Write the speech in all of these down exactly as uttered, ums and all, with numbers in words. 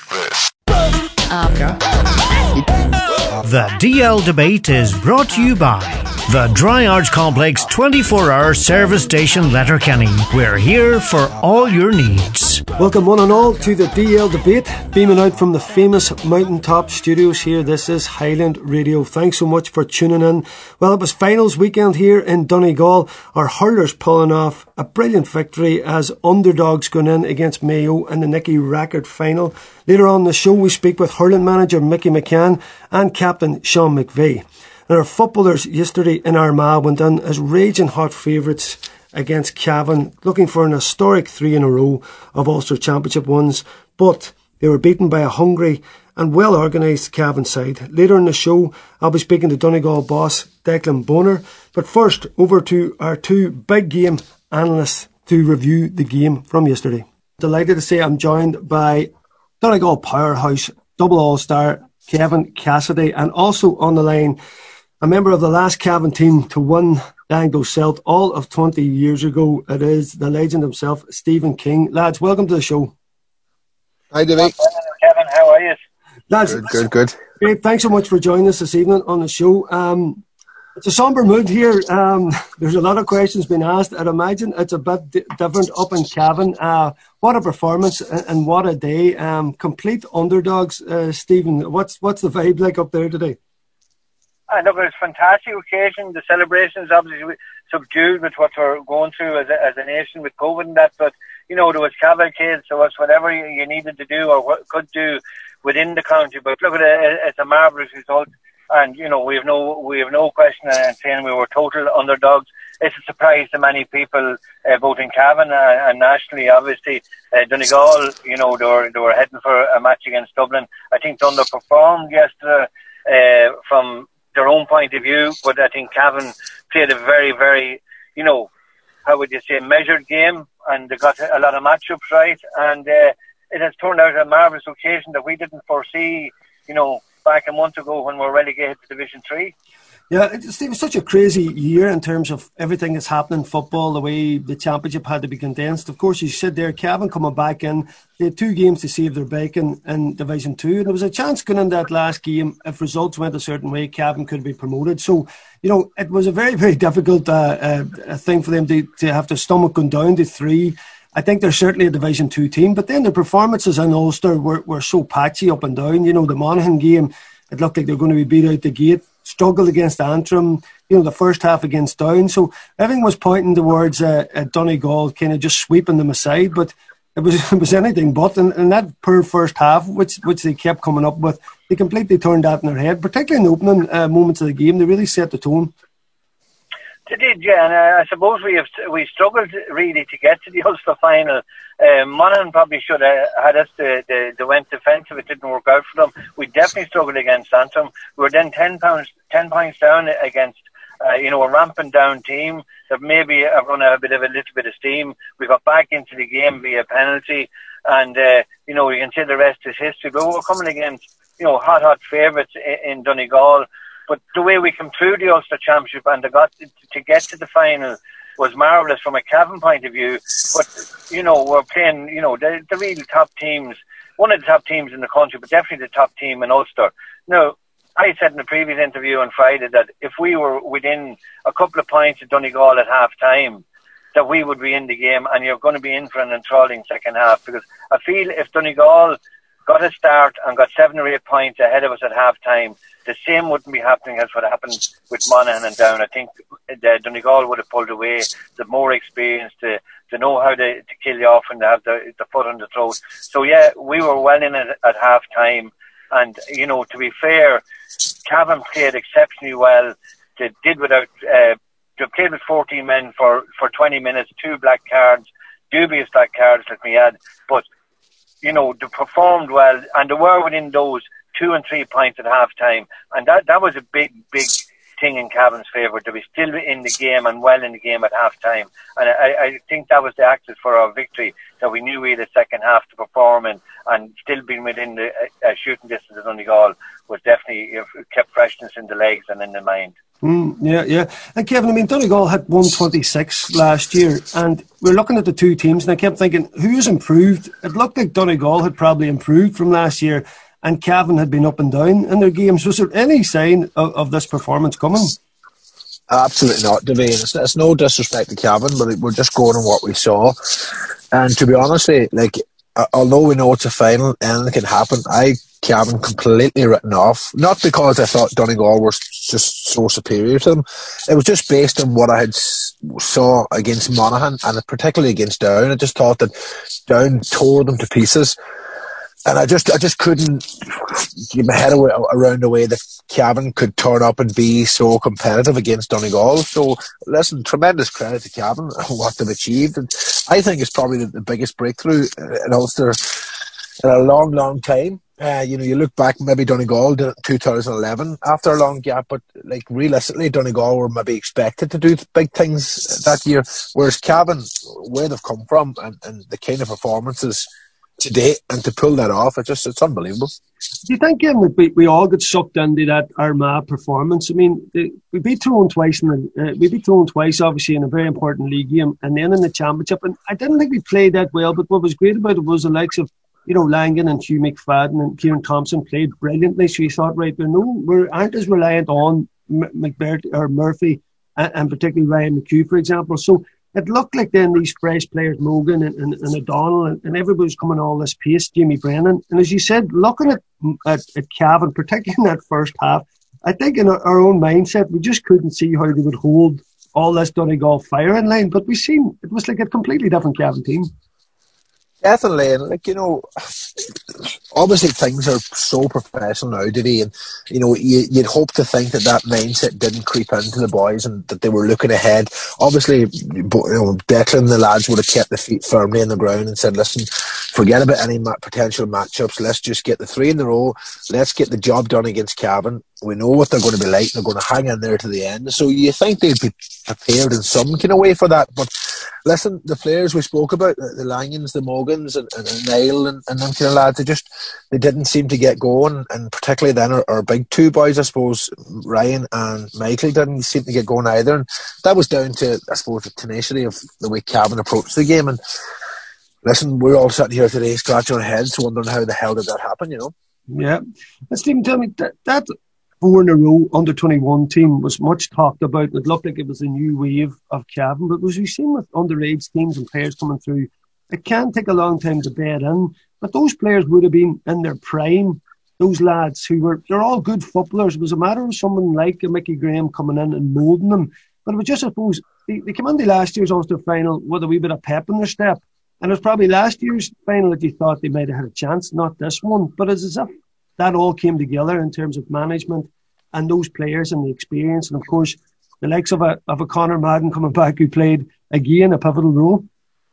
like this. The D L Debate is brought to you by the Dry Arch Complex twenty-four hour service station Letterkenny. We're here for all your needs. Welcome one and all to the D L Debate, beaming out from the famous Mountaintop Studios here. This is Highland Radio. Thanks so much for tuning in. Well, it was finals weekend here in Donegal. Our hurlers pulling off a brilliant victory as underdogs going in against Mayo in the Nicky Rackard final. Later on in the show we speak with hurling manager Mickey McCann and captain Sean McVeigh. And our footballers yesterday in Armagh went in as raging hot favourites against Cavan, looking for an historic three in a row of Ulster Championship wins, but they were beaten by a hungry and well organised Cavan side. Later in the show I'll be speaking to Donegal boss Declan Bonner, but first over to our two big game analysts to review the game from yesterday. Delighted to say I'm joined by Donegal powerhouse double all-star Kevin Cassidy, and also on the line a member of the last Cavan team to win the Anglo-Celt all of twenty years ago. It is the legend himself, Stephen King. Lads, welcome to the show. Hi, Davey. Kevin, how are you? Lads, good, good, good. Great. Thanks so much for joining us this evening on the show. Um, it's a sombre mood here. Um, there's a lot of questions being asked. I'd imagine it's a bit d- different up in Cavan. Uh, what a performance and, and what a day. Um, complete underdogs. Uh, Stephen, what's what's the vibe like up there today? I look, it's a fantastic occasion. The celebrations obviously subdued with what we're going through as a, as a nation with COVID and that, but you know, there was cavalcades, there was whatever you, you needed to do or what could do within the county. But look at it, it's a marvellous result, and you know, we have no we have no question in saying we were total underdogs. It's a surprise to many people, uh, both in Cavan uh, and nationally. Obviously, uh, Donegal, you know, they were they were heading for a match against Dublin. I think they underperformed yesterday uh, from their own point of view, but I think Cavan played a very, very, you know, how would you say, measured game, and they got a lot of matchups right, and uh, it has turned out a marvellous occasion that we didn't foresee, you know, back a month ago when we were relegated to Division three. Yeah, it's, it was such a crazy year in terms of everything that's happening in football, the way the championship had to be condensed. Of course, you said there, Cavan coming back in, they had two games to save their bacon in Division two, and there was a chance going into that last game, if results went a certain way, Cavan could be promoted. So, you know, it was a very, very difficult uh, uh, thing for them to, to have to stomach going down to three. I think they're certainly a Division two team, but then the performances in Ulster were, were so patchy up and down. You know, the Monaghan game, it looked like they were going to be beat out the gate. Struggled against Antrim, you know, the first half against Down. So everything was pointing towards uh, uh, Donegal kind of just sweeping them aside, but it was it was anything but. And, and that poor first half, which which they kept coming up with, they completely turned that in their head, particularly in the opening uh, moments of the game. They really set the tone. They did, yeah, and uh, I suppose we have we struggled really to get to the Ulster final. Um, Monaghan probably should have had us to, to, to went defensive. It didn't work out for them. We definitely struggled against Antrim. We were then ten pounds, ten points down against, uh, you know, a ramping down team that maybe have run a bit of a little bit of steam. We got back into the game via penalty, and uh, you know, you can say the rest is history. But we're coming against, you know, hot, hot favourites in, in Donegal. But the way we came through the Ulster Championship and they got to, to get to the final was marvellous from a Cavan point of view. But, you know, we're playing, you know, the, the real top teams, one of the top teams in the country, but definitely the top team in Ulster. Now, I said in the previous interview on Friday that if we were within a couple of points of Donegal at half-time, that we would be in the game, and you're going to be in for an enthralling second half. Because I feel if Donegal got a start and got seven or eight points ahead of us at half-time, the same wouldn't be happening as what happened with Monaghan and Down. I think the Donegal would have pulled away, the more experience to, to know how to, to kill you off and to have the, the foot on the throat. So yeah, we were well in it at half time, and you know, to be fair, Cavan played exceptionally well. They did without uh, they played with fourteen men for, for twenty minutes, two black cards, dubious black cards, let me add, but you know, they performed well, and they were within those two and three points at half time, and that that was a big big thing in Cavan's favour, to be still in the game and well in the game at half time. And I, I think that was the axis for our victory, that we knew we had a second half to perform in, and still being within the uh, shooting distance of Donegal was definitely, you know, kept freshness in the legs and in the mind. Mm, yeah, yeah. And Kevin, I mean, Donegal had one twenty-six last year, and we're looking at the two teams, and I kept thinking, who's improved? It looked like Donegal had probably improved from last year, and Cavan had been up and down in their games. Was there any sign of, of this performance coming? Absolutely not, Davine. It's, it's no disrespect to Cavan, but we're just going on what we saw. And to be honest, like, although we know it's a final, anything can happen. I Cavan completely written off, not because I thought Donegal were just so superior to them. It was just based on what I had saw against Monaghan, and particularly against Down. I just thought that Down tore them to pieces, and I just I just couldn't get my head away, around the way that Cavan could turn up and be so competitive against Donegal. So listen, tremendous credit to Cavan and what they've achieved, and I think it's probably the, the biggest breakthrough in Ulster in a long, long time. Uh, you know, you look back, maybe Donegal did it in two thousand eleven after a long gap, but like realistically, Donegal were maybe expected to do big things that year, whereas Cavan, where they've come from and, and the kind of performances to date, and to pull that off, it's just it's unbelievable. Do you think, Ian, that we, we all get sucked into that Armagh performance? I mean, we beat Tyrone twice, in the, uh, we beat Tyrone twice, obviously, in a very important league game, and then in the championship. And I didn't think we played that well, but what was great about it was the likes of, you know, Langan and Hugh McFadden and Kieran Thompson played brilliantly. So you thought, right, we no, we aren't as reliant on McBert or Murphy, and, and particularly Ryan McHugh, for example. So it looked like then these fresh players, Mogan and, and, and O'Donnell, and, and everybody was coming all this pace, Jamie Brennan. And as you said, looking at, at, at Cavan, particularly in that first half, I think in our, our own mindset, we just couldn't see how they would hold all this Donegal fire in line. But we seen it was like a completely different Cavan team. Definitely, and like, you know, obviously things are so professional now today, and you know, you, you'd hope to think that that mindset didn't creep into the boys and that they were looking ahead. Obviously, you know, Declan and the lads would have kept their feet firmly on the ground and said, listen, forget about any ma- potential matchups, let's just get the three in a row, let's get the job done against Cavan. We know what they're going to be like, they're going to hang in there to the end. So you think they'd be prepared in some kind of way for that. But listen, the players we spoke about, the, the Langans, the Mogans, and, and, and Niall, and, and them kind of lads, they just they didn't seem to get going. And particularly then our, our big two boys, I suppose, Ryan and Michael, didn't seem to get going either. And that was down to, I suppose, the tenacity of the way Cavan approached the game. And listen, we're all sitting here today scratching our heads wondering how the hell did that happen, you know? Yeah. And Stephen, tell me, that, that four in a row under twenty-one team was much talked about. It looked like it was a new wave of Cavan, but as we've seen with underage teams and players coming through, it can take a long time to bed in. But those players would have been in their prime. Those lads who were, they're all good footballers. It was a matter of someone like a Mickey Graham coming in and moulding them. But it was just, I suppose, they, they came into last year's Ulster final with a wee bit of pep in their step. And it was probably last year's final that you thought they might have had a chance, not this one. But it's as if that all came together in terms of management and those players and the experience. And, of course, the likes of a of a Conor Madden coming back who played, again, a pivotal role.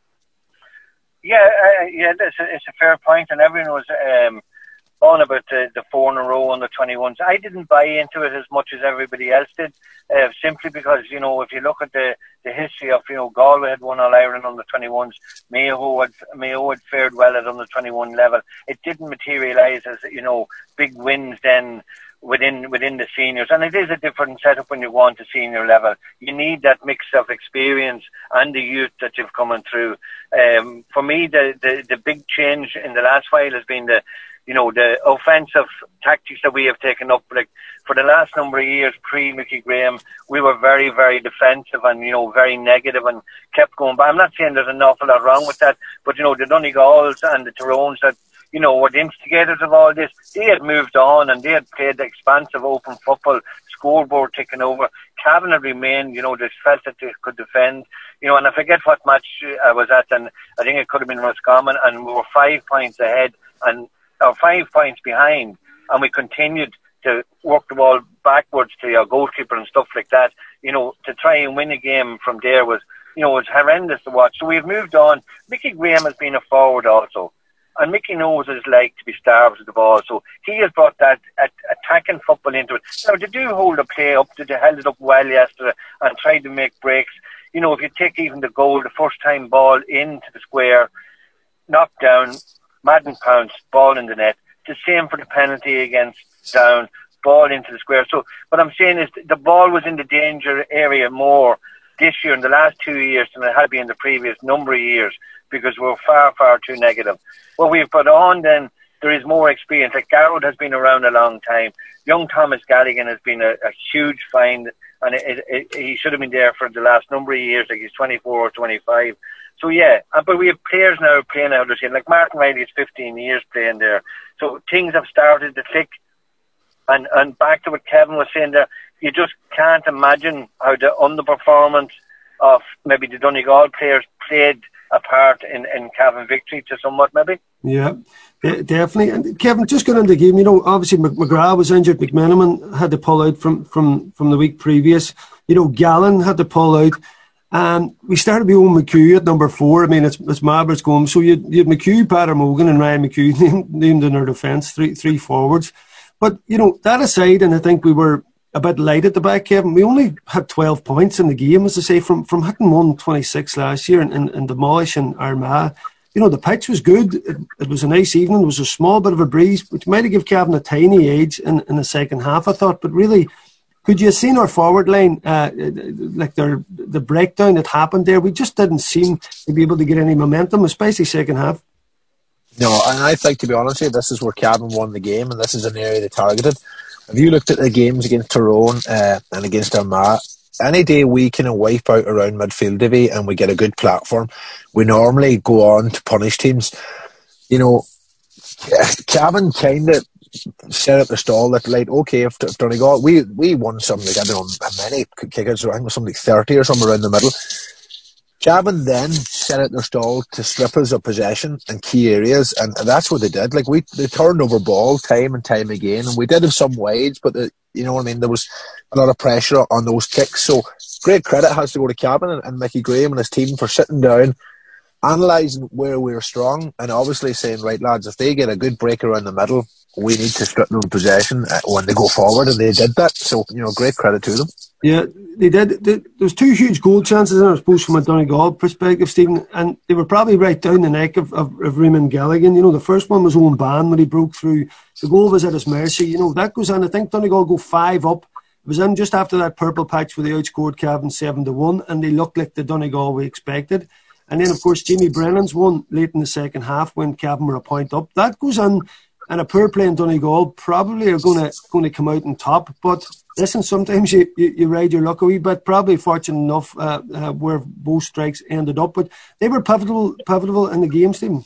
Yeah, uh, yeah, it's a, it's a fair point. And everyone was um, on about the, the four in a row on the twenty-ones. I didn't buy into it as much as everybody else did, uh, simply because, you know, if you look at the, the history of, you know, Galway had won All Ireland on the twenty-ones, Mayo had, Mayo had fared well at on the twenty-one level. It didn't materialise as, you know, big wins then within within the seniors. And it is a different setup when you go on to senior level. You need that mix of experience and the youth that you've coming through. Um, for me, the, the, the big change in the last while has been the, you know, the offensive tactics that we have taken up. Like, for the last number of years, pre-Mickey Graham, we were very, very defensive and, you know, very negative and kept going back. I'm not saying there's an awful lot wrong with that, but, you know, the Donegals and the Tyrones that, you know, were the instigators of all this, they had moved on and they had played the expansive open football, scoreboard taking over. Cavan had remained, you know, they felt that they could defend, you know, and I forget what match I was at, and I think it could have been Roscommon, and we were five points ahead and or five points behind, and we continued to work the ball backwards to our goalkeeper and stuff like that. You know, to try and win a game from there was, you know, it was horrendous to watch. So we've moved on. Mickey Graham has been a forward also, and Mickey knows what it's like to be starved of the ball. So he has brought that at, attacking football into it. Now, they do hold the play up. They held it up well yesterday and tried to make breaks. You know, if you take even the goal, the first time ball into the square, knocked down, Madden pounced, ball in the net. The same for the penalty against Down. ball into the square. So what I'm saying is the ball was in the danger area more this year in the last two years than it had been in the previous number of years, because we're far, far too negative. What we've put on then, there is more experience. Like Garrod has been around a long time. Young Thomas Galligan has been a, a huge find, and it, it, it, he should have been there for the last number of years, like he's twenty-four or twenty-five. So yeah, but we have players now playing out there. Like Martin Riley is fifteen years playing there. So things have started to click. And, and back to what Kevin was saying there, you just can't imagine how the underperformance of maybe the Donegal players played a part in, in Cavan victory to somewhat, maybe. Yeah, definitely. And Kevin, just going into the game, you know, obviously McGrath was injured, McMenamin had to pull out from, from, from the week previous. You know, Gallen had to pull out. And we started with Owen McHugh at number four. I mean, it's it's Mavericks going. So you you had McHugh, Pater Mogan, and Ryan McHugh named, named in their defence, three three forwards. But, you know, that aside, and I think we were a bit light at the back, Kevin, we only had twelve points in the game, as I say, from, from hitting one twenty-six last year and, and, and demolishing Armagh. You know, the pitch was good. It, it was a nice evening. It was a small bit of a breeze, which might have given Cavan a tiny edge in, in the second half, I thought. But really, could you have seen our forward line, uh, like their, the breakdown that happened there? We just didn't seem to be able to get any momentum, especially second half. No, and I think, to be honest with you, this is where Cavan won the game, and this is an area they targeted. If you looked at the games against Tyrone uh, and against Armagh, any day we kind of wipe out around midfield, Davy, and we get a good platform, we normally go on to punish teams. You know, Cavan kind of set up the stall that, like, okay, if, if Donegal, we, we won something, like, I don't know how many kickouts, I think it was something like thirty or something around the middle. Cavan then set out their stall to strip us of possession in key areas, and, and that's what they did. Like, we they turned over ball time and time again, and we did have some wades, but the, you know what I mean, there was a lot of pressure on those kicks. So great credit has to go to Cavan and, and Mickey Graham and his team for sitting down, analysing where we were strong, and obviously saying, right lads, if they get a good break around the middle, we need to strip them of possession when they go forward, and they did that. So, you know, great credit to them. Yeah, they did. There was two huge goal chances, I suppose, from a Donegal perspective, Stephen, and they were probably right down the neck of, of, of Raymond Galligan. You know, the first one was Owen Ban when he broke through. The goal was at his mercy. You know, that goes on. I think Donegal go five up. It was in just after that purple patch where they outscored Cavan seven to one, and they looked like the Donegal we expected. And then, of course, Jamie Brennan's one late in the second half when Cavan were a point up. That goes on. And a poor play in Donegal probably are going to going to come out on top. But listen, sometimes you, you, you ride your luck a wee bit. Probably fortunate enough uh, uh, where both strikes ended up. But they were pivotal pivotal in the game, Stephen.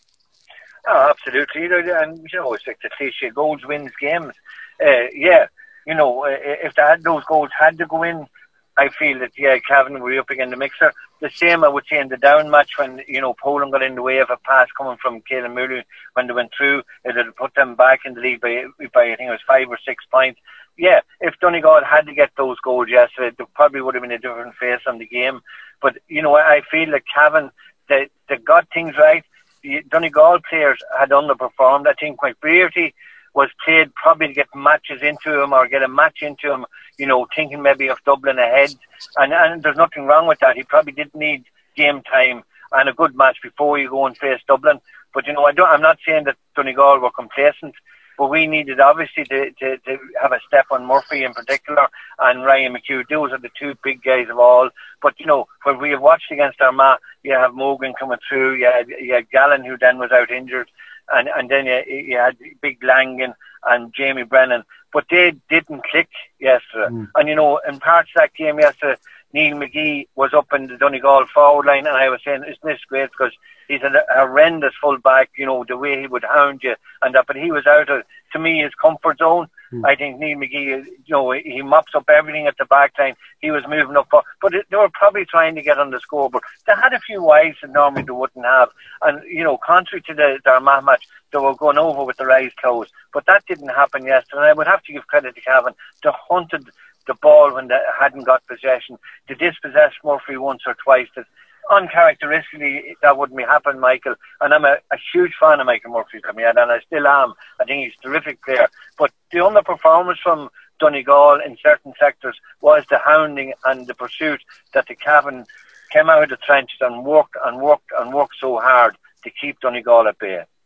Oh, absolutely. And, you know, it's like the cliche, goals wins games. Uh, yeah, you know, if they had, those goals had to go in, I feel that, yeah, Cavan were up again the mixer. The same, I would say, in the down match when, you know, Poland got in the way of a pass coming from Caelan Mooley when they went through. It had put them back in the lead by, by, I think it was five or six points. Yeah, if Donegal had to get those goals yesterday, there probably would have been a different face on the game. But, you know, I feel that Cavan, they, they got things right. The Donegal players had underperformed. I think McBrearty was played probably to get matches into him or get a match into him, you know, thinking maybe of Dublin ahead. And, and there's nothing wrong with that. He probably did need game time and a good match before you go and face Dublin. But, you know, I don't, I'm not saying that Donegal were complacent, but we needed obviously to, to, to have a step on Murphy in particular and Ryan McHugh. Those are the two big guys of all. But, you know, when we have watched against Armagh, you have Mogan coming through, you had, you had Gallen, who then was out injured, and, and then you, you had Big Langan and Jamie Brennan. But they didn't click yesterday. Mm. And, you know, in parts of that game yesterday, Neil McGee was up in the Donegal forward line, and I was saying, isn't this great? Because he's a horrendous full-back, you know, the way he would hound you and that. But he was out of, to me, his comfort zone. Mm. I think Neil McGee, you know, he mops up everything at the back line. He was moving up. But it, they were probably trying to get on the scoreboard. They had a few wides that normally they wouldn't have. And, you know, contrary to the, the Armagh match, they were going over with their eyes closed. But that didn't happen yesterday. And I would have to give credit to Cavan. They hunted the ball when they hadn't got possession. They dispossessed Murphy once or twice. That uncharacteristically, that wouldn't be happen, Michael. And I'm a, a huge fan of Michael Murphy, and I still am. I think he's a terrific player. But the underperformance from Donegal in certain sectors was the hounding and the pursuit that the Cavan came out of the trenches and worked and worked and worked so hard to keep Donegal at bay.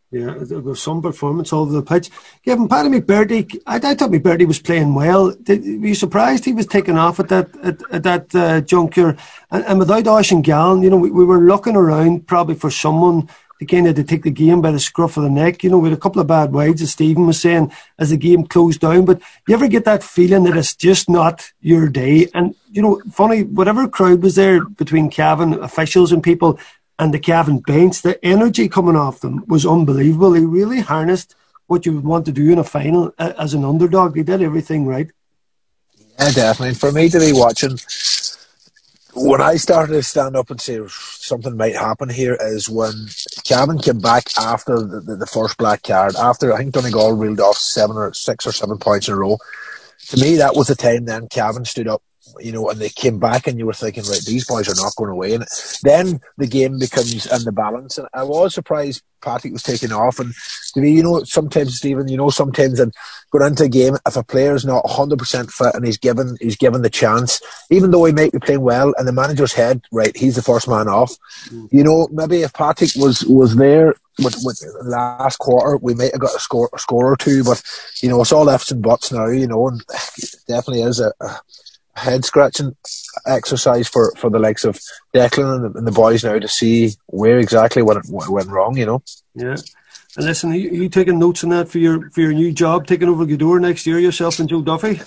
Yeah, there was some performance all over the pitch. Given Paddy McBurdy, I, I thought McBurdy was playing well. Did, were you surprised he was taken off at that at, at that uh, juncture? And, and without Oisín Gallen, you know, we, we were looking around probably for someone to kind of to take the game by the scruff of the neck. You know, we had a couple of bad wides, as Stephen was saying, as the game closed down. But you ever get that feeling that it's just not your day? And, you know, funny, whatever crowd was there between Cavan officials and people and the Cavan bench, the energy coming off them was unbelievable. He really harnessed what you would want to do in a final as an underdog. He did everything right. Yeah, definitely. For me to be watching, when I started to stand up and say something might happen here is when Cavan came back after the, the, the first black card, after I think Donegal reeled off seven or six or seven points in a row. To me, that was the time then Cavan stood up, you know, and they came back and you were thinking, right, these boys are not going away. And then the game becomes in the balance. And I was surprised Patrick was taken off. And to me, you know, sometimes, Stephen, you know, sometimes in going into a game, if a player's not one hundred percent fit and he's given he's given the chance, even though he might be playing well, in the manager's head, right, he's the first man off. Mm. You know, maybe if Patrick was, was there with, with last quarter, we might have got a score, a score or two. But, you know, it's all ifs and buts now, you know, and it definitely is a... a head-scratching exercise for, for the likes of Declan and the, and the boys now to see where exactly what, it, what went wrong, you know. Yeah. And listen, are you, are you taking notes on that for your for your new job, taking over Gweedore next year, yourself and Joe Duffy?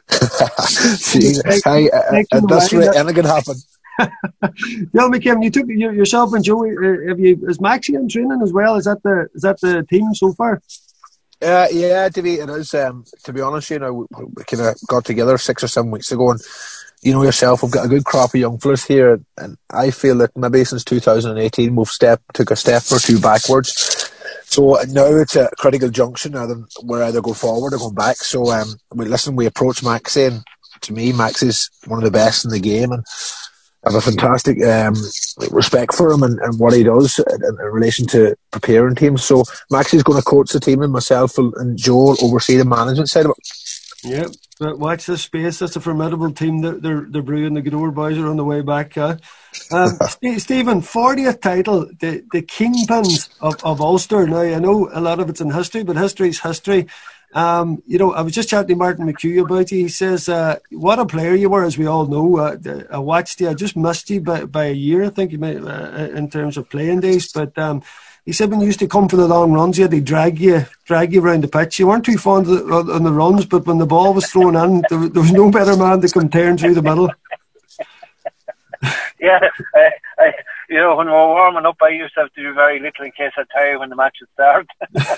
See, hey, at this rate, anything can happen. Tell me, Kim, you took you, yourself and Joe, uh, have you, is Maxie in training as well? Is that the is that the team so far? Uh, yeah, to be, it is. Um, to be honest, you know, we, we kind of got together six or seven weeks ago, and you know yourself, we've got a good crop of young fellas here, and I feel that maybe since two thousand eighteen we've step took a step or two backwards. So now it's a critical junction. Now then, we're either going forward or going back. So um, we listen. We approach Maxie, and to me, Maxie's one of the best in the game, and I have a fantastic um, respect for him and, and what he does in, in relation to preparing teams. So Maxie's going to coach the team, and myself and Joel oversee the management side of it. Yeah, but watch this space. That's a formidable team. They're they're, they're brewing. The Gweedore boys are on the way back. Uh. Um, Stephen, fortieth title, the the kingpins of, of Ulster. Now I know a lot of it's in history, but history's history. Um, you know, I was just chatting to Martin McHugh about you. He says, uh, what a player you were, as we all know. Uh, I watched you. I just missed you by, by a year, I think, you may, uh, in terms of playing days. But um, he said when you used to come for the long runs, you had to drag you, drag you around the pitch. You weren't too fond of the, on the runs, but when the ball was thrown in, there, there was no better man to come tearing through the middle. Yeah, I, I, you know, when we were warming up, I used to have to do very little in case I tire when the match would start.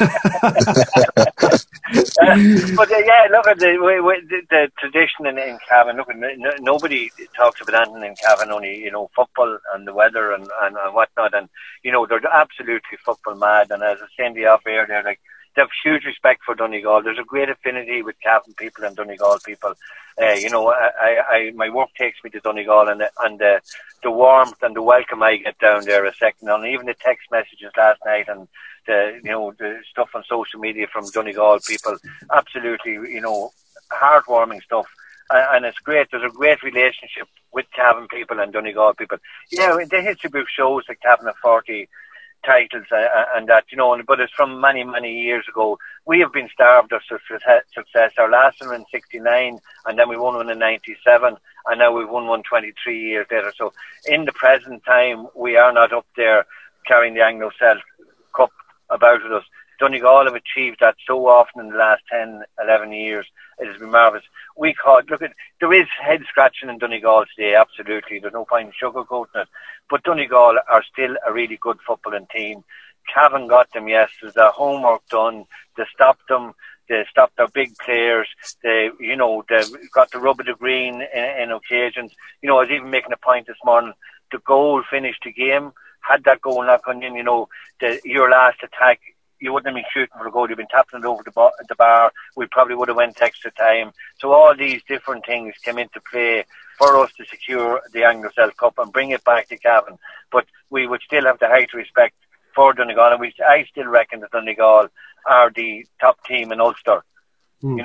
uh, but uh, yeah, look at the, we, we, the, the tradition in, in Cavan. Look, no, nobody talks about anything in Cavan, only, you know, football and the weather and, and, and whatnot. And, you know, they're absolutely football mad. And as I was saying the off air, they're like, they have huge respect for Donegal. There's a great affinity with Cavan people and Donegal people. Uh, you know, I, I, my work takes me to Donegal, and the, and the, the warmth and the welcome I get down there a second on. Even the text messages last night and the, you know, the stuff on social media from Donegal people, absolutely, you know, heartwarming stuff. And it's great. There's a great relationship with Cavan people and Donegal people. Yeah, the history book shows that Cavan have forty titles uh, and that, you know, but it's from many, many years ago. We have been starved of success. Our last one in sixty-nine, and then we won one in ninety-seven, and now we've won one twenty-three years later. So in the present time, we are not up there carrying the Anglo-Celt Cup about with us. Donegal have achieved that so often in the last ten, eleven years. It has been marvellous. We caught, look at, there is head scratching in Donegal today, absolutely. There's no point in sugarcoating it. But Donegal are still a really good footballing team. Cavan got them, yes. There's their homework done. They stopped them. They stopped their big players. They, you know, they got the rub of the green in, in occasions. You know, I was even making a point this morning. The goal finished the game. Had that goal not gone in, you know, the, your last attack, you wouldn't have been shooting for a goal. You've been tapping it over the, bar, the bar. We probably would have went extra time. So all these different things came into play for us to secure the Anglo-Celt Cup and bring it back to Cavan. But we would still have the height of respect for Donegal, and we, I still reckon that Donegal are the top team in Ulster. Mm. You know,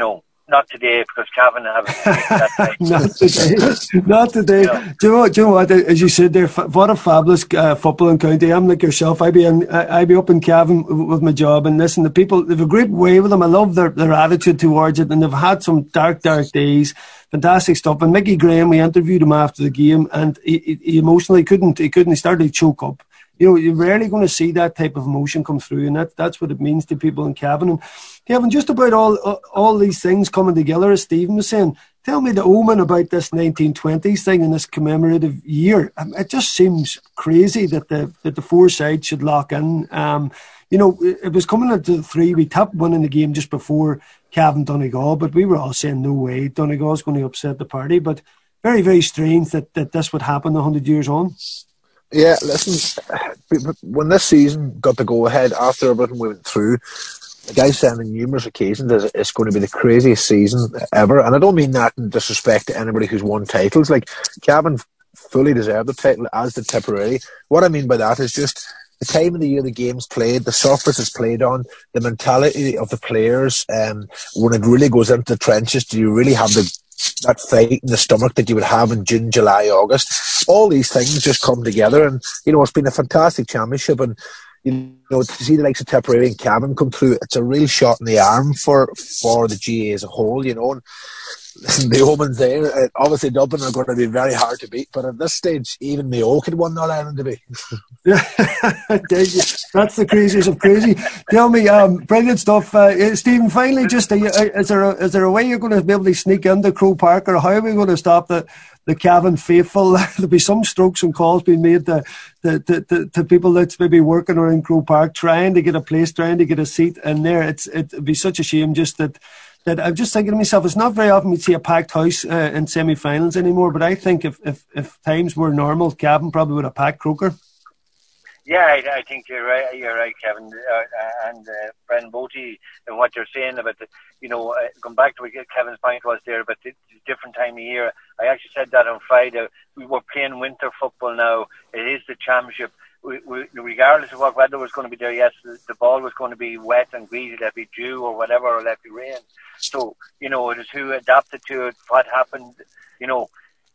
not today, because Cavan haven't taken that time. Not today. Not today. You know. Do you know, do you know what? As you said there, what a fabulous uh, footballing county. I'm like yourself. I'd be in, I'd be up in Cavan with my job, and listen, the people, they've a great way with them. I love their, their attitude towards it, and they've had some dark, dark days. Fantastic stuff. And Mickey Graham, we interviewed him after the game, and he, he emotionally couldn't, he couldn't, he started to choke up. You know, you're rarely going to see that type of emotion come through, and that, that's what it means to people in Cavan. And Kevin, just about all all these things coming together, as Stephen was saying, tell me the omen about this nineteen twenties thing in this commemorative year. It just seems crazy that the that the four sides should lock in. Um, you know, it was coming into three. We tapped one in the game just before Cavan Donegal, but we were all saying no way, Donegal's going to upset the party. But very, very strange that, that this would happen a hundred years on. Yeah, listen, when this season got the go-ahead after everything we went through, the guy said on numerous occasions that it's going to be the craziest season ever. And I don't mean that in disrespect to anybody who's won titles. Like, Cavan fully deserved the title, as did Tipperary. What I mean by that is just the time of the year the game's played, the surface is played on, the mentality of the players. Um, when it really goes into the trenches, do you really have the that fight in the stomach that you would have in June, July, August? All these things just come together, and you know, it's been a fantastic championship. And you know, to see the likes of Tipperary and Cavan come through, it's a real shot in the arm for for the G A as a whole. You know, and listen, the omens there. Obviously, Dublin are going to be very hard to beat, but at this stage, even Mayo could win All Ireland to beat. Yeah, that's the craziest of crazy. Tell me, um, brilliant stuff, uh, Stephen. Finally, just uh, is there a, is there a way you're going to be able to sneak into Croke Park, or how are we going to stop the the Cavan faithful? There'll be some strokes and calls being made to to, to, to people that's maybe working around Croke Park, trying to get a place, trying to get a seat in there. It's it'd be such a shame just that. That I'm just thinking to myself, it's not very often we see a packed house uh, in semi-finals anymore, but I think if, if, if times were normal, Cavan probably would have packed Croker. Yeah, I, I think you're right. You're right, Kevin, uh, and uh, Brendan Boaty, and what you're saying about the, you know, uh, going back to what Kevin's point was there, but it's a different time of year. I actually said that on Friday. We were playing winter football now. It is the championship. We, we, regardless of what weather was going to be there, yes, the, the ball was going to be wet and greasy, there'd be dew or whatever, or there'd be rain. So, you know, it was who adapted to it, what happened, you know.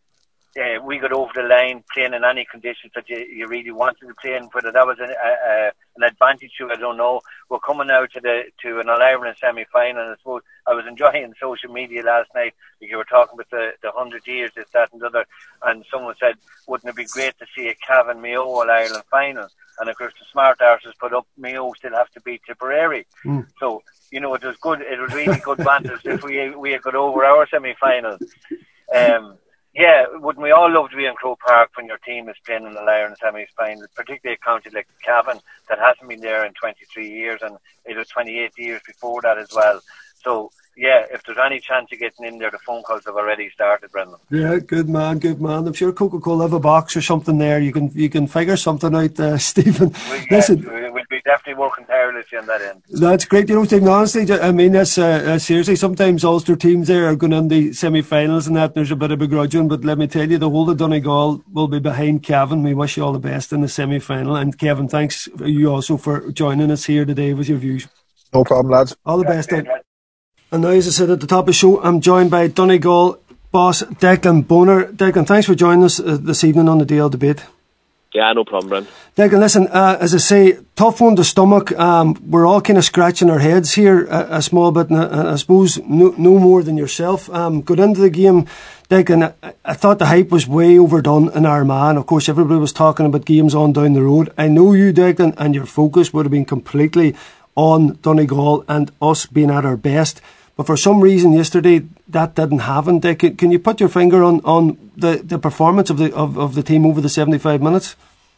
Uh, we got over the line playing in any conditions that you, you really wanted to play in. Whether that was an, uh, an advantage to, I don't know. We're coming now to the to an All-Ireland semi-final, and I suppose I was enjoying social media last night. You were talking about the, the hundred years, this, that and the other, and someone said, wouldn't it be great to see a Cavan Mayo All-Ireland final? And of course the smart arses put up, Mayo still have to beat Tipperary. Mm. So, you know, it was good, it was really good banter if we, we had got over our semi-final. Um, Yeah, wouldn't we all love to be in Croke Park when your team is playing in the Ireland semi-final, particularly a county like Cavan that hasn't been there in twenty-three years, and it was twenty-eight years before that as well. So, yeah, if there's any chance of getting in there, the phone calls have already started, Brendan. Yeah, good man, good man. I'm sure Coca-Cola have a box or something there. You can you can figure something out, uh, Stephen. We, yeah, Listen, we'll be definitely working tirelessly on that end. That's great. You know, Stephen, honestly, I mean, that's, uh, uh, seriously, sometimes Ulster teams there are going in the semi-finals and that, there's a bit of begrudging, but let me tell you, the whole of Donegal will be behind Cavan. We wish you all the best in the semi-final. And Kevin, thanks you also for joining us here today with your views. No problem, lads. All the best. Then. And now, as I said at the top of the show, I'm joined by Donegal boss Declan Bonner. Declan, thanks for joining us uh, this evening on the D L Debate. Yeah, no problem, Bren. Declan, listen, uh, as I say, tough one to stomach. Um, we're all kind of scratching our heads here a, a small bit, and I, I suppose no, no more than yourself. Um, got into the game, Declan, I, I thought the hype was way overdone in Armagh. Of course, everybody was talking about games on down the road. I know you, Declan, and your focus would have been completely on Donegal and us being at our best. But for some reason yesterday that didn't happen. Can, can you put your finger on, on the, the performance of the of, of the team over the seventy-five minutes?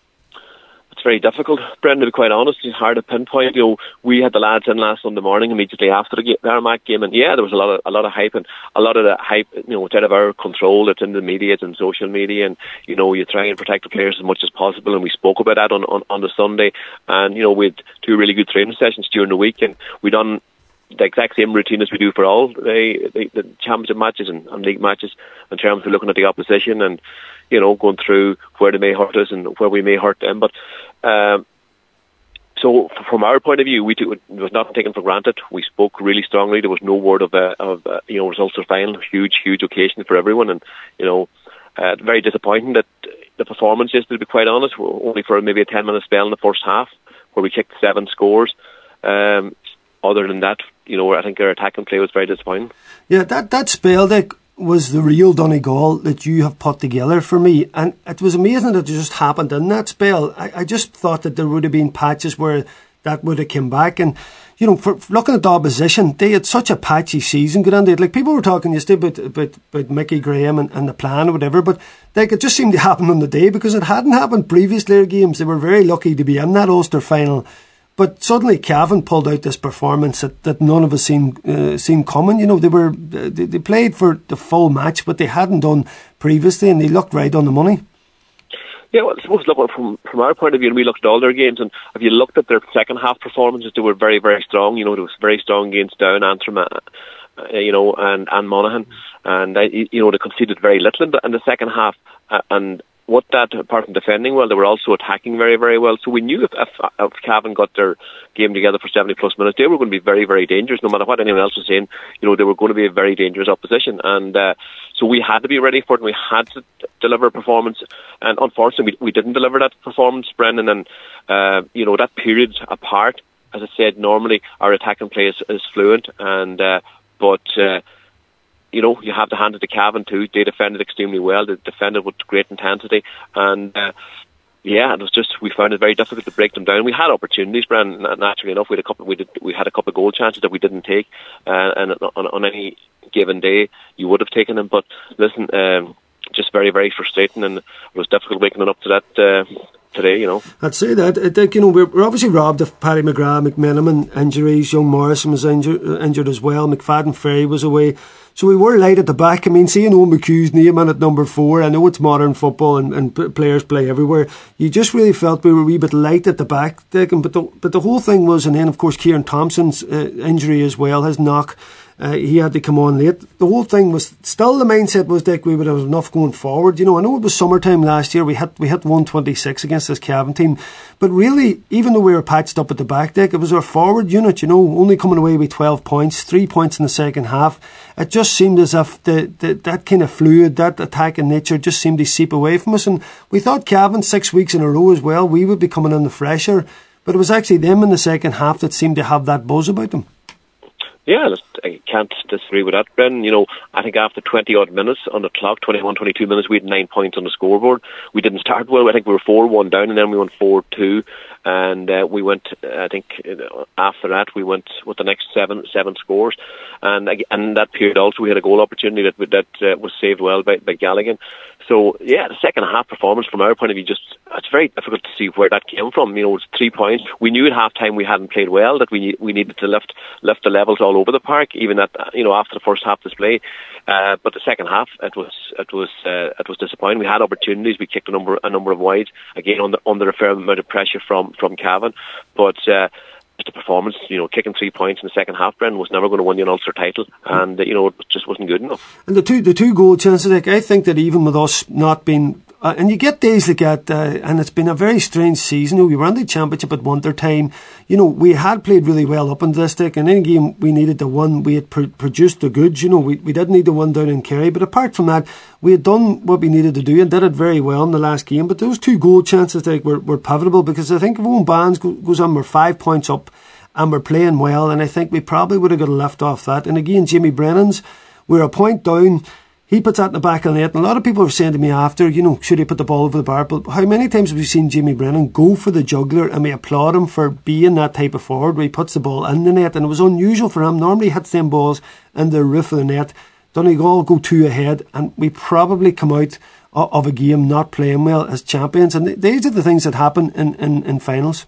It's very difficult, Brendan, to be quite honest. It's hard to pinpoint. You know, we had the lads in last Sunday morning immediately after the, the Armagh game, and yeah, there was a lot of a lot of hype, and a lot of the hype, you know, it's out of our control. It's in the media, it's in social media, and you know, you try and protect the players as much as possible. And we spoke about that on on, on the Sunday, and you know, we had two really good training sessions during the week, and we done the exact same routine as we do for all the, the, the championship matches and, and league matches, in terms of looking at the opposition and, you know, going through where they may hurt us and where we may hurt them. But um, so from our point of view, we took, it was not taken for granted. We spoke really strongly. There was no word of, uh, of uh, you know, results of final. Huge, huge occasion for everyone, and you know, uh, very disappointing that the performance yesterday, to be quite honest, only for maybe a ten minute spell in the first half where we kicked seven scores. Um, other than that, you know, I think our attacking play was very disappointing. Yeah, that that spell, Dick, was the real Donegal that you have put together for me, and it was amazing that it just happened in that spell. I, I just thought that there would have been patches where that would have come back, and you know, for, for looking at the opposition, they had such a patchy season going on. Like, people were talking yesterday about, about, about Mickey Graham and, and the plan or whatever, but like, it just seemed to happen on the day because it hadn't happened previously in games. They were very lucky to be in that Ulster final. But suddenly Cavan pulled out this performance that, that none of us seen uh, seen coming. You know, they were they, they played for the full match, but they hadn't done previously, and they looked right on the money. Yeah, well, I suppose look, from from our point of view, we looked at all their games, and if you looked at their second half performances, they were very, very strong. You know, there was very strong against Down, Antrim, uh, you know, and and Monaghan, and uh, you know, they conceded very little in the, in the second half, uh, and. What that, apart from defending well, they were also attacking very, very well. So we knew if, if, if Cavan got their game together for seventy plus minutes, they were going to be very, very dangerous. No matter what anyone else was saying, you know, they were going to be a very dangerous opposition. And uh, so we had to be ready for it, and we had to deliver a performance. And unfortunately, we, we didn't deliver that performance, Brendan. And, uh, you know, that period apart, as I said, normally our attacking play is, is fluent. And uh, But... Uh, You know, you have to hand it to Cavan too. They defended extremely well. They defended with great intensity, and uh, yeah, it was just we found it very difficult to break them down. We had opportunities, Brandon. Naturally enough, we had a couple. We did. We had a couple of goal chances that we didn't take, uh, and on, on any given day, you would have taken them. But listen, um, just very, very frustrating, and it was difficult waking up to that. Uh, Today, you know. I'd say that. I think, you know, we're, we're obviously robbed of Paddy McGrath, McMiniman injuries. Young Morrison was injured, uh, injured as well. McFadden Ferry was away. So we were light at the back. I mean, seeing Owen McHugh's name in at number four, I know it's modern football and, and players play everywhere. You just really felt we were a wee bit light at the back, Dick. But the, but the whole thing was, and then, of course, Kieran Thompson's uh, injury as well, his knock. Uh, he had to come on late. The whole thing was still the mindset was, Dick, we would have enough going forward. You know, I know it was summertime last year. We hit we hit one twenty-six against this Cavan team, but really, even though we were patched up at the back, Dick, it was our forward unit. You know, only coming away with twelve points, three points in the second half. It just seemed as if the, the that kind of fluid, that attacking nature, just seemed to seep away from us. And we thought Cavan six weeks in a row as well, we would be coming in the fresher, but it was actually them in the second half that seemed to have that buzz about them. Yeah, I can't disagree with that, Brendan. You know, I think after twenty-odd minutes on the clock, twenty-one, twenty-two minutes, we had nine points on the scoreboard. We didn't start well. I think we were four one down, and then we went four two. And uh, we went, I think, after that, we went with the next seven seven scores. And in that period also, we had a goal opportunity that that uh, was saved well by, by Galligan. So, yeah, the second half performance from our point of view, just it's very difficult to see where that came from. You know, it's three points. We knew at half time we hadn't played well, that we we needed to lift lift the levels all over the park, even at, you know, after the first half display. Uh, but the second half, it was it was uh, it was disappointing. We had opportunities. We kicked a number a number of wides, again under under a fair amount of pressure from from Cavan. But uh, the performance, you know, kicking three points in the second half, Brendan, was never going to win you an Ulster title, and uh, you know, it just wasn't good enough. And the two the two goal chances, like, I think that even with us not being, uh, and you get days like that, uh, and it's been a very strange season. You know, we were in the championship at winter time. You know, we had played really well up in this stick, and any game we needed to win, we had pr- produced the goods. You know, we we didn't need to win down in Kerry, but apart from that, we had done what we needed to do and did it very well in the last game. But those two goal chances, like, were were pivotal, because I think if Owen Barnes go, goes on, we're five points up. And we're playing well, and I think we probably would have got a lift off that. And again, Jamie Brennan's, we're a point down. He puts that in the back of the net. And a lot of people were saying to me after, you know, should he put the ball over the bar? But how many times have we seen Jamie Brennan go for the juggler, and we applaud him for being that type of forward where he puts the ball in the net? And it was unusual for him. Normally he hits them balls in the roof of the net. Donegal go two ahead, and we probably come out of a game not playing well as champions. And these are the things that happen in, in, in finals.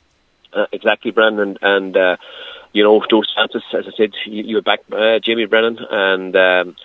Uh, exactly, Brendan, and uh, you know, those chances, as I said, you, you back uh, Jamie Brennan, and um,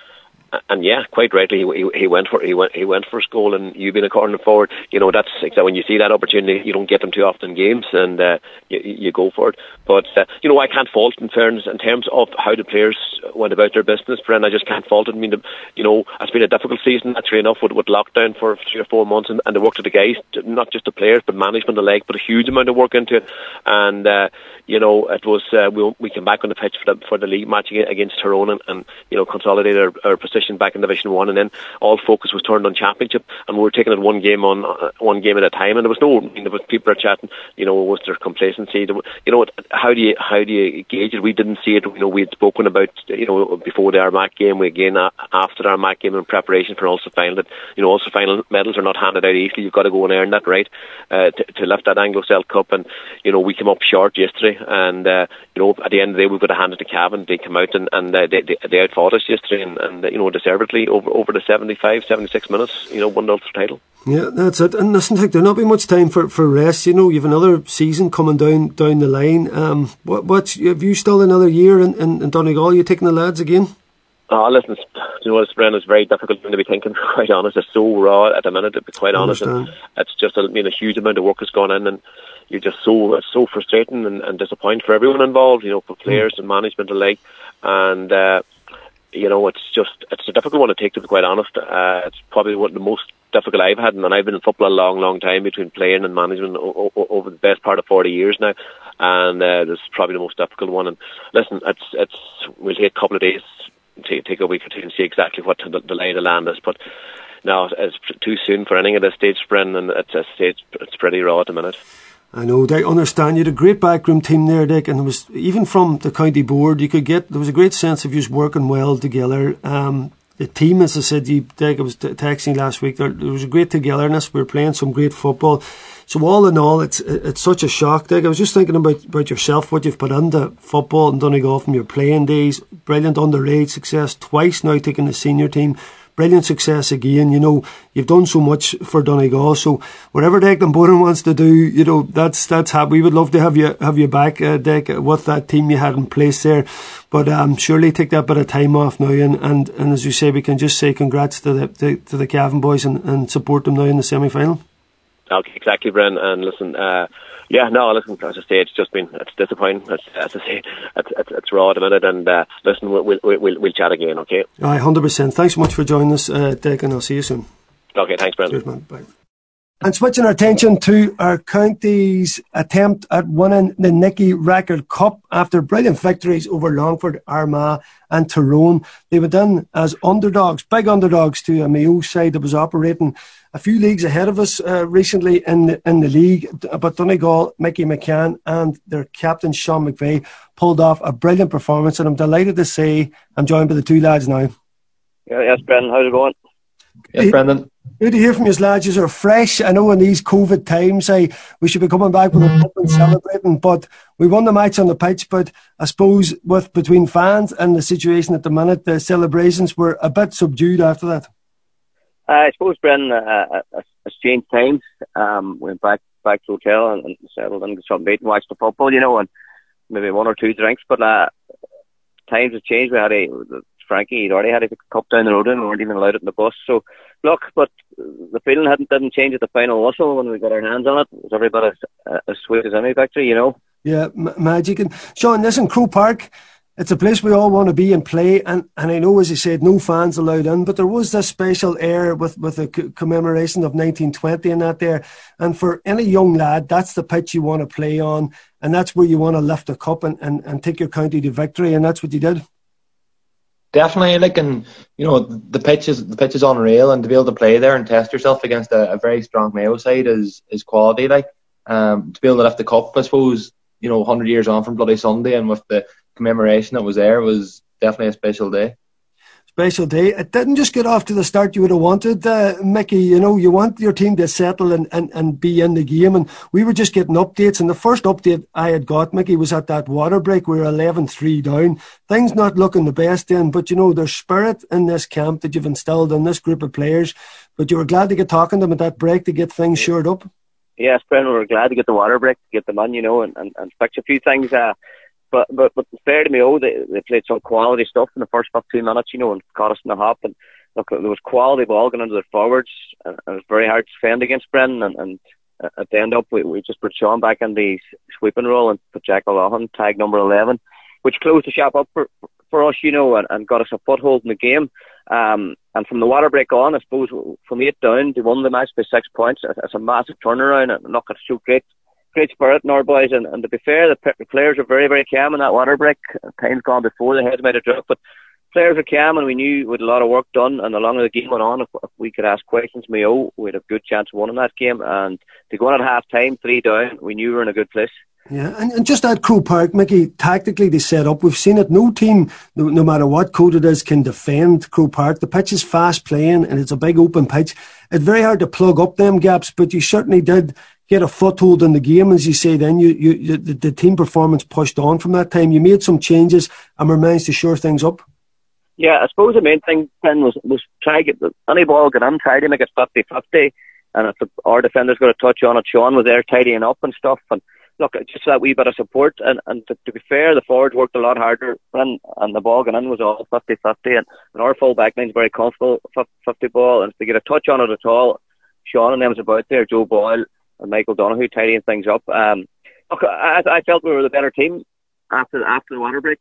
and yeah, quite rightly, he, he, he went for he went he went for his goal, and you being a corner forward, you know, that's exactly when you see that opportunity, you don't get them too often in games, and uh, you, you go for it. But uh, you know, I can't fault, in fairness, in terms of how the players went about their business, Bren. I just can't fault it. I mean, the, you know, it's been a difficult season, naturally enough, with, with lockdown for three or four months, and, and the work of the guys, not just the players, but management alike, but a huge amount of work into it. And uh, you know, it was uh, we we came back on the pitch for the for the league match against Tyrone, and, and you know, consolidated our, our position back in Division One, and then all focus was turned on Championship, and we were taking it one game on uh, one game at a time. And there was no, I mean, there was people are chatting, you know, was there complacency? There, you know, how do you how do you gauge it? We didn't see it. You know, we had spoken about, you know, before the Armagh game, we again uh, after the Armagh game in preparation for Ulster final, that, you know, Ulster final medals are not handed out easily. You've got to go and earn that, right, uh, to, to lift that Anglo-Celt Cup. And you know, we came up short yesterday, and uh, you know, at the end of the day, we've got to hand it to Cavan. They come out and, and uh, they, they they outfought us yesterday, and, and you know, deservedly over over the seventy-five, seventy-six minutes, you know, won the Ulster title. Yeah, that's it. And listen, there'll not be much time for, for rest. You know, you've another season coming down down the line. Um, what what's have you still another year in, in, in Donegal? You taking the lads again? Oh, listen, you know what, Brendan, it's very difficult to be thinking, quite honest. It's so raw at the minute, to be quite honest. And it's just, I mean, a huge amount of work has gone in, and you're just so, it's so frustrating and, and disappointing for everyone involved, you know, for players and management alike. And, uh, you know, it's just, it's a difficult one to take, to be quite honest. Uh, it's probably one of the most difficult I've had, and I've been in football a long, long time, between playing and management o- o- over the best part of forty years now. And uh, this is probably the most difficult one. And listen, it's, it's, we'll take a couple of days, Take, take a week or two and see exactly what the, the lay of the land is. But no, it's too soon for anything at this stage, Brendan, and it's, it's, it's pretty raw at the minute. I know, I understand. You had a great backroom team there, Dick, and it was, even from the county board, you could get, there was a great sense of you working well together. Um, the team, as I said, you, Dick, I was t- texting last week, there, there was a great togetherness. We were playing some great football. So all in all, it's it's such a shock, Dick. I was just thinking about, about yourself, what you've put into football in Donegal from your playing days. Brilliant underage success, twice now taking the senior team. Brilliant success again. You know, you've done so much for Donegal. So whatever Declan Bowden wants to do, you know, that's that's happy. We would love to have you have you back, uh, Dick, with that team you had in place there. But um, surely take that bit of time off now, and, and, and as you say, we can just say congrats to the to, to the Cavan boys and, and support them now in the semi-final. Okay, exactly, Bren. And listen, uh, yeah, no, listen, as I say, it's just been, it's disappointing. It's, as I say, it's, it's, it's raw at the minute. And uh, listen, we'll, we'll, we'll, we'll chat again, okay? Aye, one hundred percent. Thanks so much for joining us, uh, Dick, and I'll see you soon. Okay, thanks, Bren. Cheers, man. Bye. And switching our attention to our county's attempt at winning the Nicky Rackard Cup after brilliant victories over Longford, Armagh and Tyrone. They went in as underdogs, big underdogs, to a Mayo side that was operating a few leagues ahead of us uh, recently in the, in the league. But Donegal, Mickey McCann and their captain Sean McVeigh pulled off a brilliant performance, and I'm delighted to say I'm joined by the two lads now. Yeah, yes, Brendan, how's it going? Yes, Brendan. Good to hear from you, lads. You are fresh. I know in these COVID times, I, we should be coming back with a cup and celebrating, but we won the match on the pitch. But I suppose with between fans and the situation at the minute, the celebrations were a bit subdued after that. Uh, I suppose, Brendan, uh, uh, it's changed times. Um, went back back to the hotel and, and settled in some bait and watched the football, you know, and maybe one or two drinks. But uh, times have changed. We had a Frankie, he'd already had a cup down the road and we weren't even allowed it in the bus. So, look, but the feeling hadn't didn't change at the final whistle when we got our hands on it. It was every bit as, uh, as sweet as any victory, you know. Yeah, m- magic. And Sean, listen, Croke Park, it's a place we all want to be and play. And, and I know, as you said, no fans allowed in, but there was this special air with, with a c- commemoration of nineteen twenty and that there. And for any young lad, that's the pitch you want to play on. And that's where you want to lift a cup and, and, and take your county to victory. And that's what you did. Definitely, like, and you know, the pitch is the pitch is unreal, and to be able to play there and test yourself against a, a very strong Mayo side is is quality. Like, um, to be able to lift the cup, I suppose, you know, one hundred years on from Bloody Sunday, and with the commemoration that was there, was definitely a special day. Special day. It didn't just get off to the start you would have wanted, uh, Mickey. You know, you want your team to settle and, and, and be in the game. And we were just getting updates. And the first update I had got, Mickey, was at that water break. We were eleven three down. Things not looking the best then. But, you know, there's spirit in this camp that you've instilled in this group of players. But you were glad to get talking to them at that break to get things shored up. Yes, Brendan, we were glad to get the water break, to get them on, you know, and, and, and fix a few things. Uh, but but but fair to Mayo, they they played some quality stuff in the first fifteen minutes, you know, and caught us in the hop. And look, there was quality ball going into their forwards, and it was very hard to defend against Brendan. And, and at the end up, we, we just put Sean back in the sweeping role and put Jack O'Loughlin, tag number eleven, which closed the shop up for for us, you know, and, and got us a foothold in the game. Um, and from the water break on, I suppose from eight down, they won the match by six points. It's a massive turnaround, and look, it's so great, great spirit in our boys. And, and to be fair, the, p- the players are very, very calm in that water break. Time's gone before the heads might have dropped, but players were calm, and we knew with a lot of work done. And the longer the game went on, if, if we could ask questions, Mayo, we had a good chance of winning that game. And to go on at half time, three down, we knew we were in a good place. Yeah, and, and just at Croke Park, Mickey, tactically they set up. We've seen it. No team, no, no matter what code it is, can defend Croke Park. The pitch is fast playing, and it's a big open pitch. It's very hard to plug up them gaps, but you certainly did get a foothold in the game, as you say. Then you, you, you the, the team performance pushed on from that time. You made some changes and were managed to shore things up. Yeah, I suppose the main thing, Ben, was was try to get any ball get in, try to make it fifty-fifty, and if the, our defenders got a touch on it, Sean was there tidying up and stuff. And look, just that wee bit of support, and, and to, to be fair, the forwards worked a lot harder, and, and the ball going in was all fifty-fifty, and, and our full back line's very comfortable fifty ball, and if they get a touch on it at all, Sean and them was about there, Joe Boyle and Michael Donoghue tidying things up. Um, look, I, I felt we were the better team after after the water break,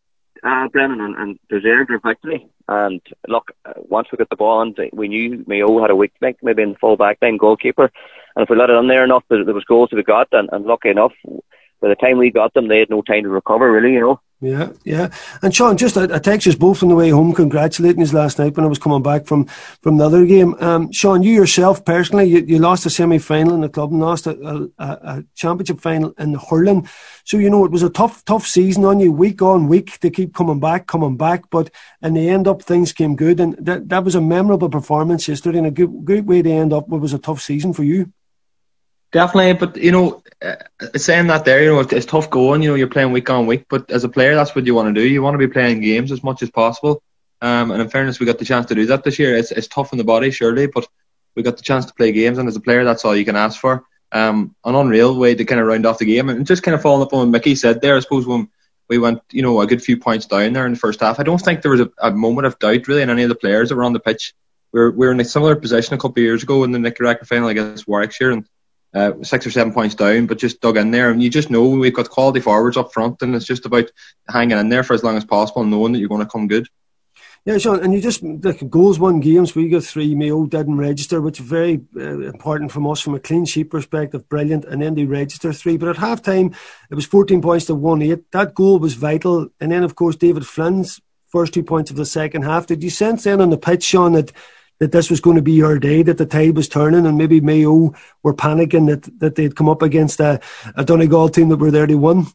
uh, Brennan, and, and deserved our victory. And look, once we got the ball in, we knew Mayo had a weak link, maybe in the full back line, goalkeeper. And if we let it in there enough, there, there was goals to be got. And, and lucky enough, by the time we got them, they had no time to recover, really, you know. Yeah, yeah. And Sean, just I, I texted us both on the way home congratulating us last night when I was coming back from, from the other game. Um, Sean, you yourself personally, you, you lost a semi-final in the club and lost a, a, a championship final in hurling. So, you know, it was a tough, tough season on you, week on week, to keep coming back, coming back. But in the end up, things came good. And that, that was a memorable performance yesterday and a good, good way to end up what was a tough season for you. Definitely, but you know, uh, saying that there, you know, it's, it's tough going. You know, you're playing week on week, but as a player, that's what you want to do. You want to be playing games as much as possible. Um, and in fairness, we got the chance to do that this year. It's it's tough in the body, surely, but we got the chance to play games, and as a player, that's all you can ask for. Um, an unreal way to kind of round off the game, and just kind of following up on what Mickey said there. I suppose when we went, you know, a good few points down there in the first half, I don't think there was a, a moment of doubt really in any of the players that were on the pitch. We were we were in a similar position a couple of years ago in the Nicky Rackard final against Warwickshire, and Uh, six or seven points down, but just dug in there, and you just know we've got quality forwards up front, and it's just about hanging in there for as long as possible and knowing that you're going to come good. Yeah, Sean, and you just, like, goals won games, we got three, Mayo didn't register, which is very uh, important from us from a clean sheet perspective, brilliant, and then they register three, but at half time it was fourteen points to one eight. That goal was vital, and then of course David Flynn's first two points of the second half. Did you sense then on the pitch, Sean, that that this was going to be your day, that the tide was turning, and maybe Mayo were panicking that, that they'd come up against a, a Donegal team that were there to win?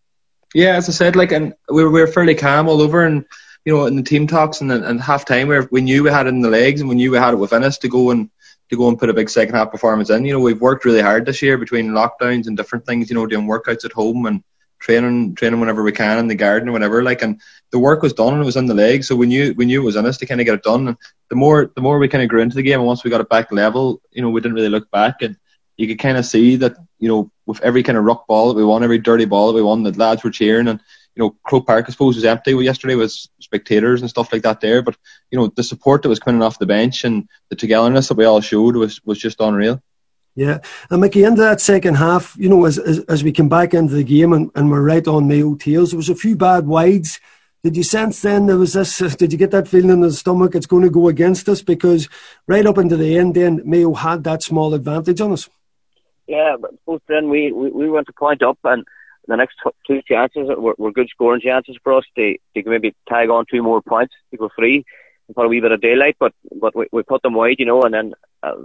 Yeah, as I said, like, and we were, we were fairly calm all over, and you know, in the team talks and, and half time, we, we knew we had it in the legs, and we knew we had it within us to go and to go and put a big second half performance in. You know, we've worked really hard this year between lockdowns and different things. You know, doing workouts at home and training training whenever we can in the garden or whatever, like, and the work was done and it was in the legs, so we knew we knew it was in us to kind of get it done. And the more the more we kind of grew into the game, and once we got it back level, you know, we didn't really look back, and you could kind of see that, you know, with every kind of ruck ball that we won, every dirty ball that we won, the lads were cheering. And you know, Croke Park, I suppose, was empty yesterday with spectators and stuff like that there, but you know, the support that was coming off the bench and the togetherness that we all showed was was just unreal. Yeah, and Mickey, into that second half, you know, as as, as we came back into the game and, and we're right on Mayo tails, there was a few bad wides. Did you sense then there was this, did you get that feeling in the stomach it's going to go against us? Because right up into the end then, Mayo had that small advantage on us. Yeah, but both then we, we, we went to point up, and the next two chances were, were good scoring chances for us. They, they could maybe tag on two more points to go three and put a wee bit of daylight, but, but we, we put them wide, you know, and then uh,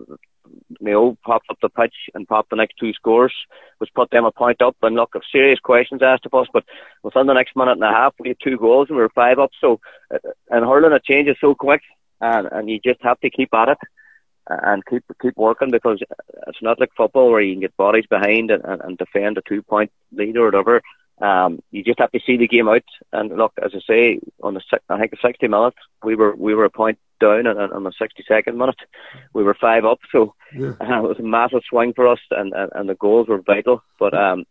Mayo popped up the pitch and popped the next two scores, which put them a point up. And look, serious questions asked of us, but within the next minute and a half, we had two goals and we were five up. So, uh, and hurling, it changes so quick, and, and you just have to keep at it and keep keep working, because it's not like football where you can get bodies behind and, and, and defend a two point lead or whatever. Um, you just have to see the game out. And look, as I say, on the I think the sixty minutes, we were we were a point down, and on the sixty-second minute, we were five up. So yeah. uh, it was a massive swing for us, and, and, and the goals were vital. But um,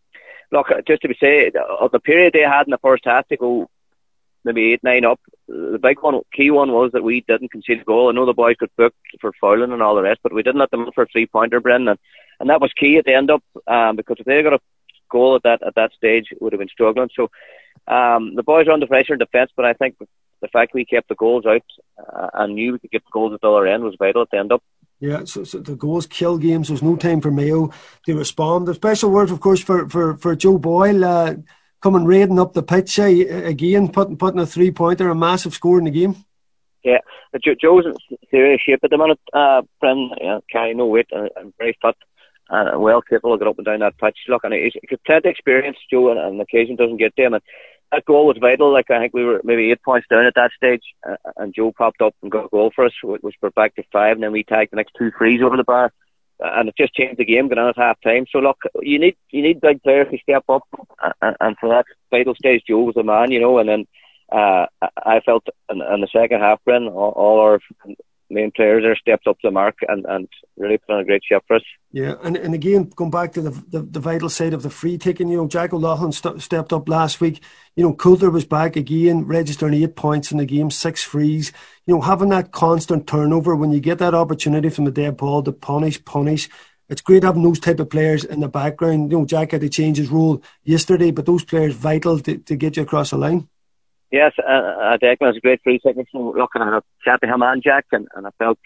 look, just to be say, of the period they had in the first half to go maybe eight, nine up, the big one, key one was that we didn't concede a goal. I know the boys got booked for fouling and all the rest, but we didn't let them in for a three-pointer, Brendan, and, and that was key at the end up, um, because if they got a goal at that at that stage, it would have been struggling. So um, the boys are under pressure in defence, but I think the fact we kept the goals out uh, and knew we could get the goals at the other end was vital at the end up. Yeah, so, so the goals kill games. There's no time for Mayo to respond. A special word, of course, for, for, for Joe Boyle, uh, coming raiding up the pitch uh, again, putting putting a three-pointer, a massive score in the game. Yeah, Joe, Joe's in serious shape at the minute, uh, Brendan. Yeah, carrying no weight and, and very fit and well capable of getting up and down that pitch. Look, and he's got plenty of experience, Joe, and, and occasion doesn't get to him. And that goal was vital. Like, I think we were maybe eight points down at that stage, uh, and Joe popped up and got a goal for us, which brought back to five, and then we tagged the next two frees over the bar. And it just changed the game, going on at half time. So look, you need you need big players to step up, and, and for that vital stage, Joe was the man, you know. And then uh, I felt in, in the second half, Bren, all, all our main players there stepped up to the mark and, and really put on a great show for us. Yeah, and, and again, going back to the, the the vital side of the free taking, you know, Jack O'Loughlin st- stepped up last week. You know, Coulter was back again, registering eight points in the game, six frees. You know, having that constant turnover, when you get that opportunity from the dead ball to punish, punish, it's great having those type of players in the background. You know, Jack had to change his role yesterday, but those players vital to, to get you across the line. Yes, uh, uh, Declan is a great free taker. So looking at a chat to him and Jack, and, and I felt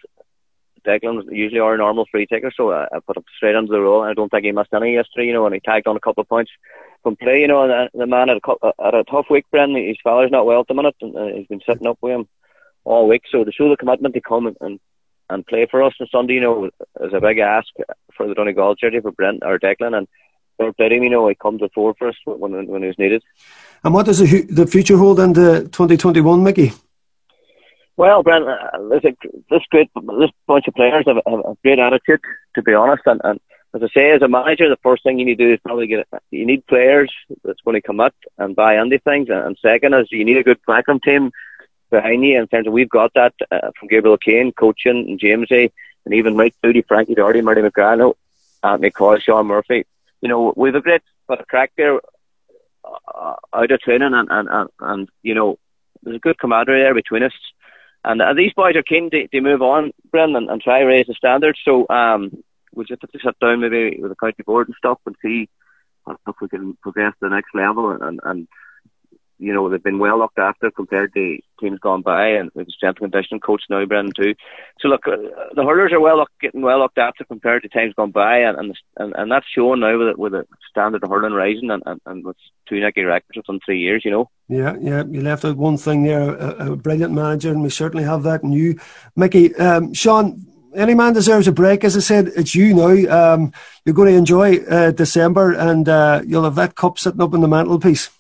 Declan usually our normal free taker, so I, I put him straight under the roll. I don't think he missed any yesterday, you know, and he tagged on a couple of points from play, you know. And the man had a, had a tough week, Brendan. His father's not well at the minute, and uh, he's been sitting up with him all week. So to show the commitment to come and, and, and play for us on Sunday, you know, is a big ask for the Donegal jersey for Brent or Declan, and for him, you know, he comes to the fore for us when when he was needed. And what does the, the future hold into twenty twenty-one, Mickey? Well, Brent, uh, there's a, this great this bunch of players have, have a great attitude, to be honest. And, and as I say, as a manager, the first thing you need to do is probably get you need players that's going to commit and buy into things. And, and second is you need a good backroom team behind you. In terms of we've got that uh, from Gabriel Kane, coaching, and Jamesy, and even Mike Doody, Frankie Doherty, Marty McGrath, Anthony Coyle, Sean Murphy. You know, we've a great bit of crack there uh, out of training, and, and, and, and, you know, there's a good camaraderie there between us. And, and these boys are keen to, to move on, Brendan, and, and try to raise the standards. So um, we'll just have to sit down maybe with the county board and stuff and see if we can progress to the next level. And, and you know, they've been well looked after compared to teams gone by, and with the strength and conditioning coach now, Brendan, too. So look, uh, the hurlers are well look, getting well looked after compared to times gone by, and and, and, and that's shown now with, with the standard of hurling rising, and, and, and with two Nicky records within three years, you know. Yeah, yeah, you left out one thing there, a, a brilliant manager, and we certainly have that in you, Mickey. Um, Sean, any man deserves a break. As I said, it's you now. Um, you're going to enjoy uh, December, and uh, you'll have that cup sitting up on the mantelpiece.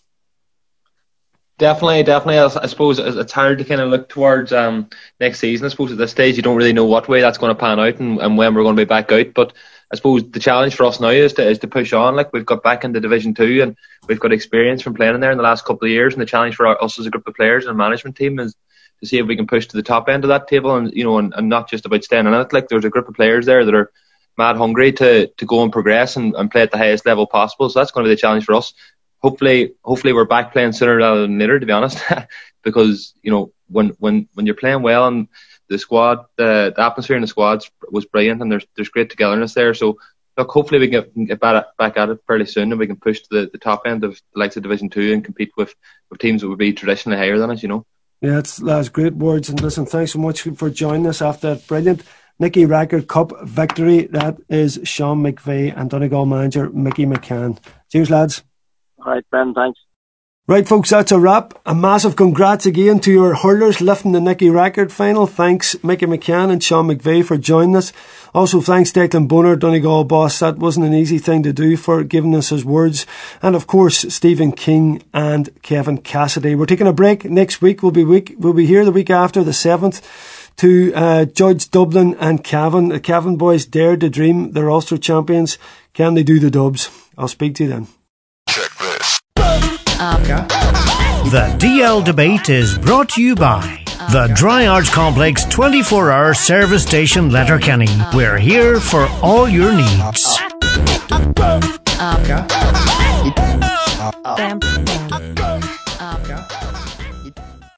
Definitely, definitely. I suppose it's hard to kind of look towards um, next season. I suppose at this stage you don't really know what way that's going to pan out and, and when we're going to be back out. But I suppose the challenge for us now is to is to push on. Like, we've got back into Division Two and we've got experience from playing in there in the last couple of years. And the challenge for our, us as a group of players and management team is to see if we can push to the top end of that table, and you know, and, and not just about staying in it. Like, there's a group of players there that are mad hungry to to go and progress and, and play at the highest level possible. So that's going to be the challenge for us. Hopefully, hopefully we're back playing sooner rather than later, to be honest, because, you know, when, when, when you're playing well and the squad, the, the atmosphere in the squad was brilliant, and there's there's great togetherness there. So, look, hopefully we can get, get back, back at it fairly soon, and we can push to the, the top end of the likes of Division Two and compete with, with teams that would be traditionally higher than us, you know. Yeah, it's, that's great words. And listen, thanks so much for joining us after that brilliant Nicky Rackard Cup victory. That is Sean McVeigh and Donegal manager Mickey McCann. Cheers, lads. All right, Ben, thanks. Right, folks, that's a wrap. A massive congrats again to your hurlers lifting the Nicky Rackard final. Thanks, Mickey McCann and Sean McVeigh, for joining us. Also, thanks, Declan Bonner, Donegal boss. That wasn't an easy thing to do, for giving us his words. And, of course, Stephen King and Kevin Cassidy. We're taking a break. Next week, we'll be, week, we'll be here the week after, the seventh, to uh, judge Dublin and Cavan. The Cavan boys dared to dream. They're Ulster champions. Can they do the Dubs? I'll speak to you then. The D L debate is brought to you by the Dry Arts Complex twenty-four hour service station Letterkenny. We're here for all your needs. Bam. Um,